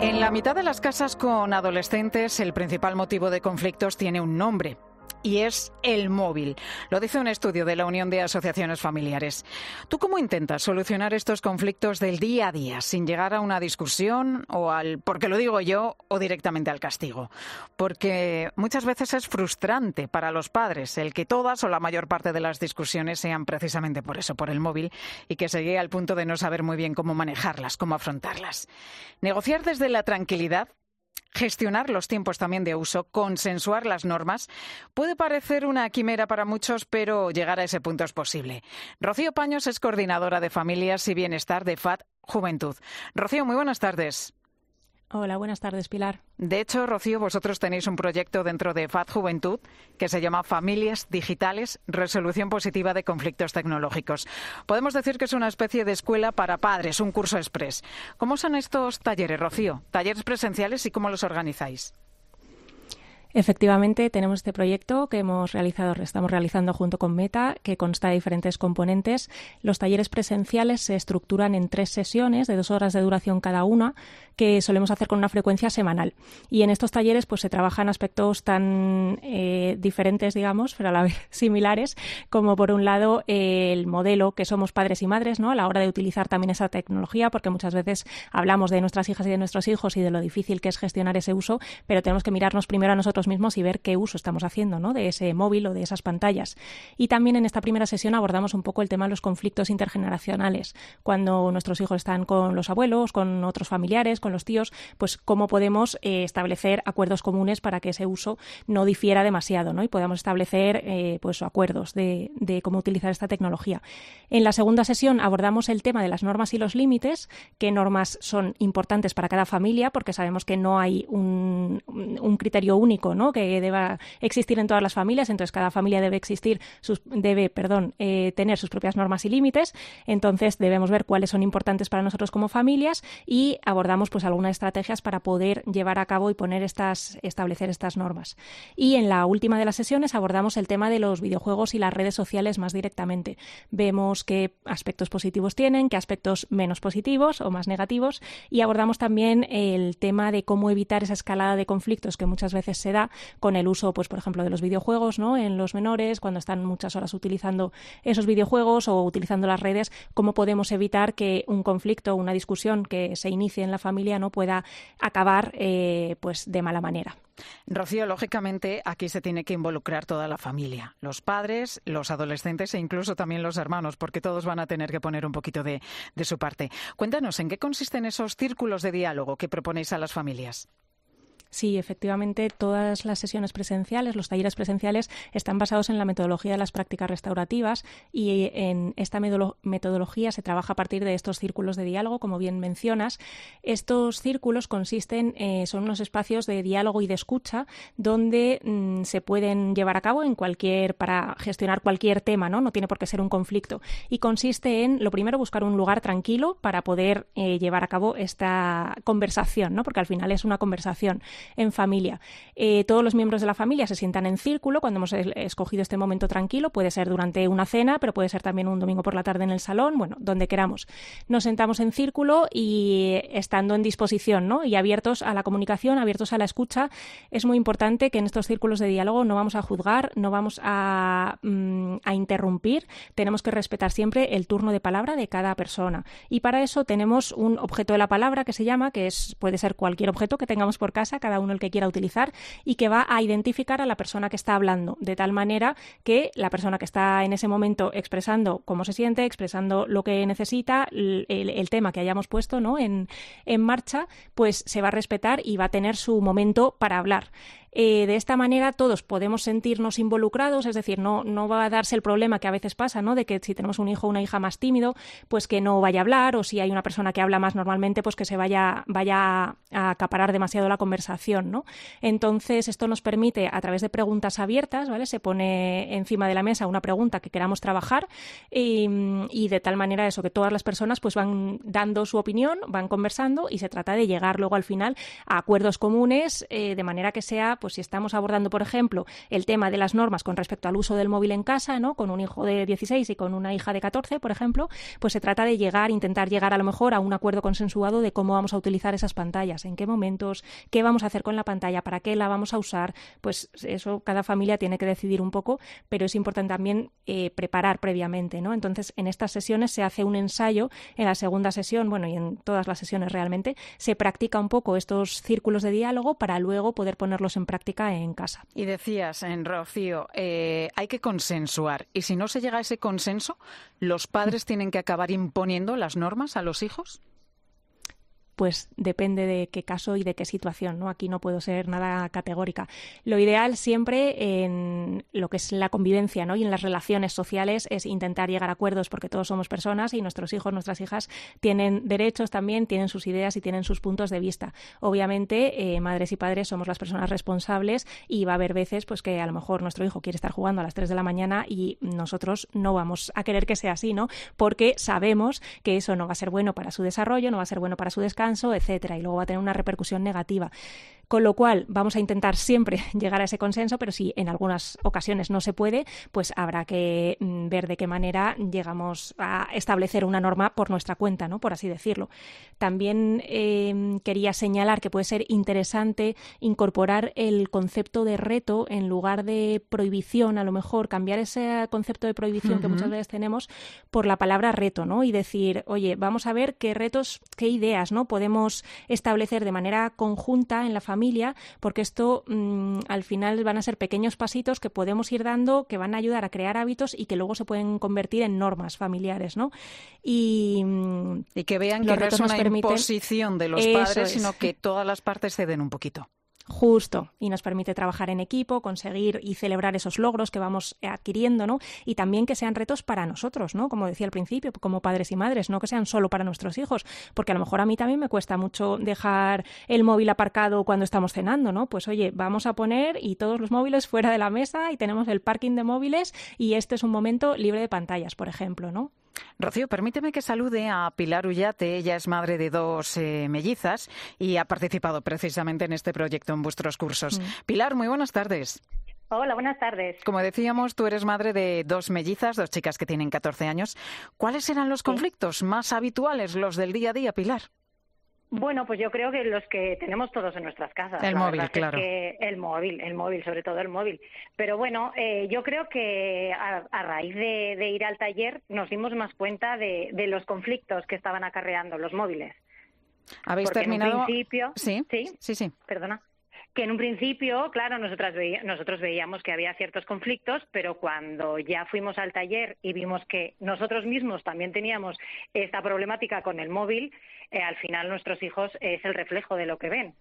En la mitad de las casas con adolescentes, el principal motivo de conflictos tiene un nombre. Y es el móvil. Lo dice un estudio de la Unión de Asociaciones Familiares. ¿Tú cómo intentas solucionar estos conflictos del día a día sin llegar a una discusión o al porque lo digo yo o directamente al castigo? Porque muchas veces es frustrante para los padres el que todas o la mayor parte de las discusiones sean precisamente por eso, por el móvil, y que se llegue al punto de no saber muy bien cómo manejarlas, cómo afrontarlas. Negociar desde la tranquilidad, gestionar los tiempos también de uso, consensuar las normas, puede parecer una quimera para muchos, pero llegar a ese punto es posible. Rocío Paños es coordinadora de Familias y Bienestar de FAD Juventud. Rocío, muy buenas tardes. Hola, buenas tardes, Pilar. De hecho, Rocío, vosotros tenéis un proyecto dentro de FAD Juventud que se llama Familias Digitales, Resolución Positiva de Conflictos Tecnológicos. Podemos decir que es una especie de escuela para padres, un curso express. ¿Cómo son estos talleres, Rocío? ¿Talleres presenciales y cómo los organizáis? Efectivamente, tenemos este proyecto que estamos realizando junto con Meta, que consta de diferentes componentes. Los talleres presenciales se estructuran en 3 sesiones de 2 horas de duración cada una, que solemos hacer con una frecuencia semanal. Y en estos talleres pues se trabajan aspectos tan diferentes, digamos, pero a la vez similares, como por un lado el modelo que somos padres y madres, ¿no?, a la hora de utilizar también esa tecnología, porque muchas veces hablamos de nuestras hijas y de nuestros hijos y de lo difícil que es gestionar ese uso, pero tenemos que mirarnos primero a nosotros mismos y ver qué uso estamos haciendo, ¿no?, de ese móvil o de esas pantallas. Y también en esta primera sesión abordamos un poco el tema de los conflictos intergeneracionales. Cuando nuestros hijos están con los abuelos, con otros familiares, con los tíos, pues cómo podemos establecer acuerdos comunes para que ese uso no difiera demasiado, ¿no?, y podamos establecer pues acuerdos de cómo utilizar esta tecnología. En la segunda sesión abordamos el tema de las normas y los límites, qué normas son importantes para cada familia, porque sabemos que no hay un criterio único, ¿no?, que deba existir en todas las familias, entonces cada familia debe tener sus propias normas y límites, entonces debemos ver cuáles son importantes para nosotros como familias y abordamos pues algunas estrategias para poder llevar a cabo y establecer estas normas. Y en la última de las sesiones abordamos el tema de los videojuegos y las redes sociales más directamente. Vemos qué aspectos positivos tienen, qué aspectos menos positivos o más negativos, y abordamos también el tema de cómo evitar esa escalada de conflictos que muchas veces se da con el uso, pues por ejemplo, de los videojuegos, ¿no?, en los menores, cuando están muchas horas utilizando esos videojuegos o utilizando las redes, cómo podemos evitar que un conflicto, una discusión que se inicie en la familia no pueda acabar pues de mala manera. Rocío, lógicamente aquí se tiene que involucrar toda la familia, los padres, los adolescentes e incluso también los hermanos, porque todos van a tener que poner un poquito de su parte. Cuéntanos, ¿en qué consisten esos círculos de diálogo que proponéis a las familias? Sí, efectivamente, todas las sesiones presenciales, los talleres presenciales, están basados en la metodología de las prácticas restaurativas y en esta metodología se trabaja a partir de estos círculos de diálogo, como bien mencionas. Estos círculos son unos espacios de diálogo y de escucha donde se pueden llevar a cabo para gestionar cualquier tema, ¿no? No tiene por qué ser un conflicto. Y consiste en, lo primero, buscar un lugar tranquilo para poder llevar a cabo esta conversación, ¿no?, porque al final es una conversación en familia. Todos los miembros de la familia se sientan en círculo cuando hemos escogido este momento tranquilo. Puede ser durante una cena, pero puede ser también un domingo por la tarde en el salón, bueno, donde queramos. Nos sentamos en círculo y estando en disposición, ¿no?, y abiertos a la comunicación, abiertos a la escucha. Es muy importante que en estos círculos de diálogo no vamos a juzgar, no vamos a interrumpir. Tenemos que respetar siempre el turno de palabra de cada persona. Y para eso tenemos un objeto de la palabra que se llama, puede ser cualquier objeto que tengamos por casa, cada uno el que quiera utilizar, y que va a identificar a la persona que está hablando, de tal manera que la persona que está en ese momento expresando cómo se siente, expresando lo que necesita, el tema que hayamos puesto, ¿no?, en marcha, pues se va a respetar y va a tener su momento para hablar. De esta manera todos podemos sentirnos involucrados, es decir, no va a darse el problema que a veces pasa, ¿no?, de que si tenemos un hijo o una hija más tímido, pues que no vaya a hablar, o si hay una persona que habla más normalmente, pues que se vaya a acaparar demasiado la conversación, ¿no? Entonces, esto nos permite, a través de preguntas abiertas, ¿vale?, se pone encima de la mesa una pregunta que queramos trabajar y de tal manera eso, que todas las personas pues van dando su opinión, van conversando y se trata de llegar luego al final a acuerdos comunes de manera que sea pues si estamos abordando, por ejemplo, el tema de las normas con respecto al uso del móvil en casa, ¿no? Con un hijo de 16 y con una hija de 14, por ejemplo, pues se trata de intentar llegar a lo mejor a un acuerdo consensuado de cómo vamos a utilizar esas pantallas, en qué momentos, qué vamos a hacer con la pantalla, para qué la vamos a usar. Pues eso cada familia tiene que decidir un poco, pero es importante también preparar previamente, ¿no? Entonces, en estas sesiones se hace un ensayo, en la segunda sesión, bueno, y en todas las sesiones realmente, se practica un poco estos círculos de diálogo para luego poder ponerlos en práctica en casa. Y decías, Rocío, hay que consensuar. Y si no se llega a ese consenso, ¿los padres tienen que acabar imponiendo las normas a los hijos? Pues depende de qué caso y de qué situación, ¿no? Aquí no puedo ser nada categórica. Lo ideal siempre en lo que es la convivencia, ¿no? Y en las relaciones sociales es intentar llegar a acuerdos, porque todos somos personas y nuestros hijos, nuestras hijas tienen derechos también, tienen sus ideas y tienen sus puntos de vista. Obviamente, madres y padres somos las personas responsables y va a haber veces pues que a lo mejor nuestro hijo quiere estar jugando a las 3 de la mañana y nosotros no vamos a querer que sea así, ¿no? Porque sabemos que eso no va a ser bueno para su desarrollo, no va a ser bueno para su descanso, etcétera, y luego va a tener una repercusión negativa. Con lo cual, vamos a intentar siempre llegar a ese consenso, pero si en algunas ocasiones no se puede, pues habrá que ver de qué manera llegamos a establecer una norma por nuestra cuenta, ¿no? Por así decirlo. También quería señalar que puede ser interesante incorporar el concepto de reto en lugar de prohibición, a lo mejor cambiar ese concepto de prohibición que muchas veces tenemos por la palabra reto, ¿no? Y decir, oye, vamos a ver qué retos, qué ideas, ¿no? Podemos establecer de manera conjunta en la familia, porque esto al final van a ser pequeños pasitos que podemos ir dando, que van a ayudar a crear hábitos y que luego se pueden convertir en normas familiares, ¿no? Y que vean que no es una imposición de los padres, sino que todas las partes ceden un poquito. Justo, y nos permite trabajar en equipo, conseguir y celebrar esos logros que vamos adquiriendo, ¿no? Y también que sean retos para nosotros, ¿no? Como decía al principio, como padres y madres, no que sean solo para nuestros hijos, porque a lo mejor a mí también me cuesta mucho dejar el móvil aparcado cuando estamos cenando, ¿no? Pues oye, vamos a poner y todos los móviles fuera de la mesa y tenemos el parking de móviles y este es un momento libre de pantallas, por ejemplo, ¿no? Rocío, permíteme que salude a Pilar Ullate. Ella es madre de 2 mellizas y ha participado precisamente en este proyecto en vuestros cursos. Pilar, muy buenas tardes. Hola, buenas tardes. Como decíamos, tú eres madre de 2 mellizas, 2 chicas que tienen 14 años. ¿Cuáles eran los conflictos más habituales, los del día a día, Pilar? Bueno, pues yo creo que los que tenemos todos en nuestras casas. El móvil, claro. Es que el móvil, sobre todo el móvil. Pero bueno, yo creo que a raíz de ir al taller nos dimos más cuenta de los conflictos que estaban acarreando los móviles. ¿Habéis porque terminado? En un principio, Sí. Perdona. Que en un principio, claro, nosotros veíamos que había ciertos conflictos, pero cuando ya fuimos al taller y vimos que nosotros mismos también teníamos esta problemática con el móvil, al final nuestros hijos es el reflejo de lo que ven.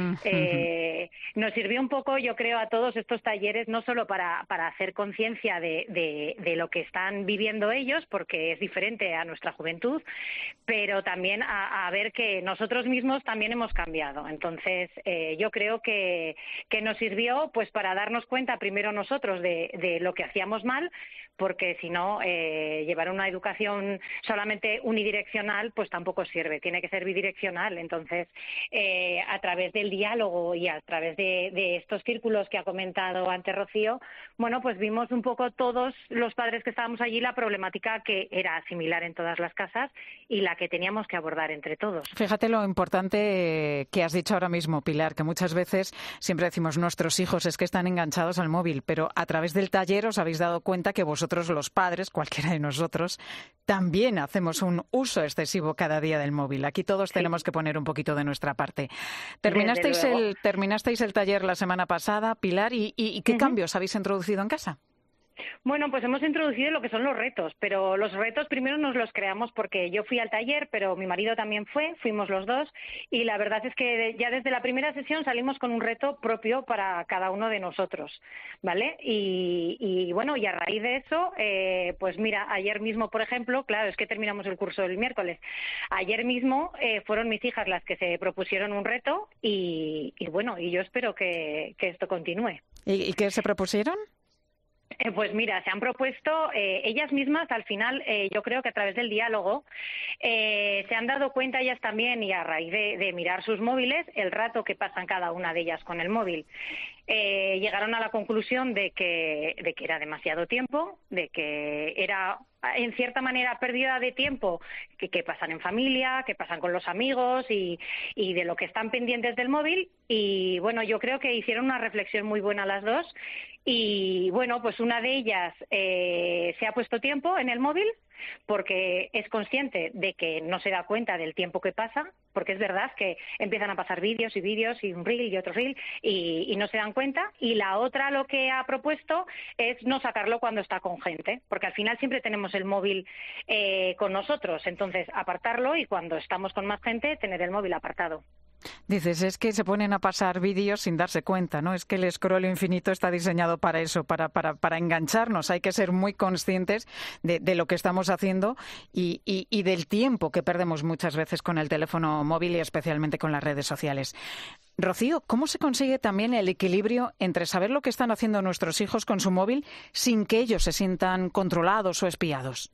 Nos sirvió un poco, yo creo, a todos estos talleres, no solo para hacer conciencia de lo que están viviendo ellos, porque es diferente a nuestra juventud, pero también a ver que nosotros mismos también hemos cambiado. Entonces, yo creo que nos sirvió pues para darnos cuenta primero nosotros de lo que hacíamos mal, porque si no, llevar una educación solamente unidireccional pues tampoco sirve, tiene que ser bidireccional. Entonces, a través del diálogo y a través de estos círculos que ha comentado antes Rocío, bueno, pues vimos un poco todos los padres que estábamos allí la problemática que era similar en todas las casas y la que teníamos que abordar entre todos. Fíjate lo importante que has dicho ahora mismo, Pilar, que muchas veces siempre decimos nuestros hijos es que están enganchados al móvil, pero a través del taller os habéis dado cuenta que vosotros los padres, cualquiera de nosotros, también hacemos un uso excesivo cada día del móvil. Aquí todos tenemos que poner un poquito de nuestra parte. Terminasteis el taller la semana pasada, Pilar, ¿y qué cambios habéis introducido en casa? Bueno, pues hemos introducido lo que son los retos, pero los retos primero nos los creamos porque yo fui al taller, pero mi marido también fuimos los dos, y la verdad es que ya desde la primera sesión salimos con un reto propio para cada uno de nosotros, ¿vale? Y bueno, y a raíz de eso, pues mira, ayer mismo, por ejemplo, claro, es que terminamos el curso el miércoles, ayer mismo fueron mis hijas las que se propusieron un reto y bueno, y yo espero que esto continúe. ¿Y qué se propusieron? Pues mira, se han propuesto ellas mismas, al final, yo creo que a través del diálogo, se han dado cuenta ellas también, y a raíz de mirar sus móviles, el rato que pasan cada una de ellas con el móvil. llegaron a la conclusión de que era demasiado tiempo, de que era en cierta manera pérdida de tiempo que pasan en familia, que pasan con los amigos y de lo que están pendientes del móvil. Y bueno, yo creo que hicieron una reflexión muy buena las dos. Y bueno, pues una de ellas se ha puesto tiempo en el móvil porque es consciente de que no se da cuenta del tiempo que pasa, porque es verdad que empiezan a pasar vídeos y un reel y otro reel y no se dan cuenta. Y la otra lo que ha propuesto es no sacarlo cuando está con gente, porque al final siempre tenemos el móvil con nosotros, entonces apartarlo y cuando estamos con más gente tener el móvil apartado. Dices, es que se ponen a pasar vídeos sin darse cuenta, ¿no? Es que el scroll infinito está diseñado para eso, para engancharnos. Hay que ser muy conscientes de lo que estamos haciendo y del tiempo que perdemos muchas veces con el teléfono móvil y especialmente con las redes sociales. Rocío, ¿cómo se consigue también el equilibrio entre saber lo que están haciendo nuestros hijos con su móvil sin que ellos se sientan controlados o espiados?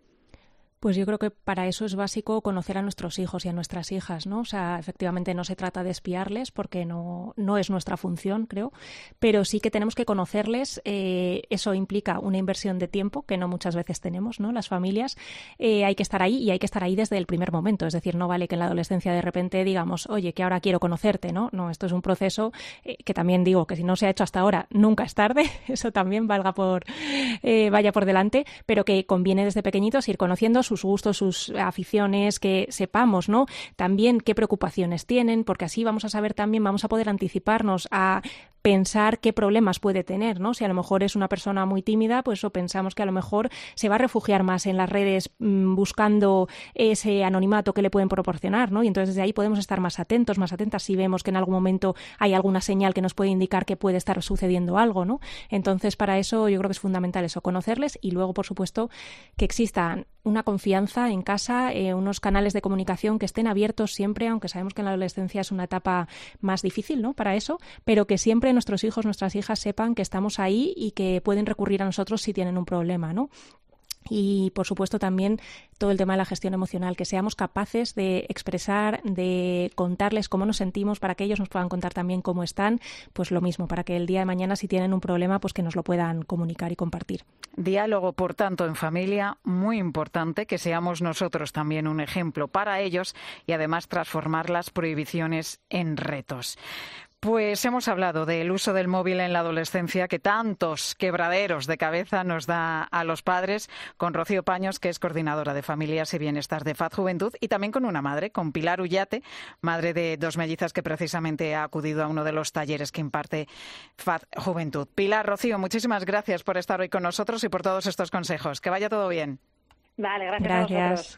Pues yo creo que para eso es básico conocer a nuestros hijos y a nuestras hijas, ¿no? O sea, efectivamente no se trata de espiarles porque no es nuestra función, creo, pero sí que tenemos que conocerles. Eso implica una inversión de tiempo que no muchas veces tenemos, ¿no? Las familias hay que estar ahí y hay que estar ahí desde el primer momento. Es decir, no vale que en la adolescencia de repente digamos, oye, que ahora quiero conocerte, ¿no? No, esto es un proceso que también digo que si no se ha hecho hasta ahora, nunca es tarde. Eso también vaya por delante, pero que conviene desde pequeñitos ir conociendo sus gustos, sus aficiones, que sepamos, ¿no? También qué preocupaciones tienen, porque así vamos a saber también, vamos a poder anticiparnos a pensar qué problemas puede tener, ¿no? Si a lo mejor es una persona muy tímida, pues pensamos que a lo mejor se va a refugiar más en las redes buscando ese anonimato que le pueden proporcionar, ¿no? Y entonces desde ahí podemos estar más atentos, más atentas si vemos que en algún momento hay alguna señal que nos puede indicar que puede estar sucediendo algo, ¿no? Entonces para eso yo creo que es fundamental eso, conocerles y luego, por supuesto, que exista una confianza en casa, unos canales de comunicación que estén abiertos siempre, aunque sabemos que en la adolescencia es una etapa más difícil, ¿no? Para eso, pero que siempre nuestros hijos, nuestras hijas sepan que estamos ahí y que pueden recurrir a nosotros si tienen un problema, ¿no? Y, por supuesto, también todo el tema de la gestión emocional, que seamos capaces de expresar, de contarles cómo nos sentimos para que ellos nos puedan contar también cómo están, pues lo mismo, para que el día de mañana, si tienen un problema, pues que nos lo puedan comunicar y compartir. Diálogo, por tanto, en familia, muy importante, que seamos nosotros también un ejemplo para ellos y, además, transformar las prohibiciones en retos. Pues hemos hablado del uso del móvil en la adolescencia, que tantos quebraderos de cabeza nos da a los padres, con Rocío Paños, que es coordinadora de Familias y Bienestar de FAD Juventud, y también con una madre, con Pilar Ullate, madre de dos mellizas que precisamente ha acudido a uno de los talleres que imparte FAD Juventud. Pilar, Rocío, muchísimas gracias por estar hoy con nosotros y por todos estos consejos. Que vaya todo bien. Vale, gracias. A vosotros.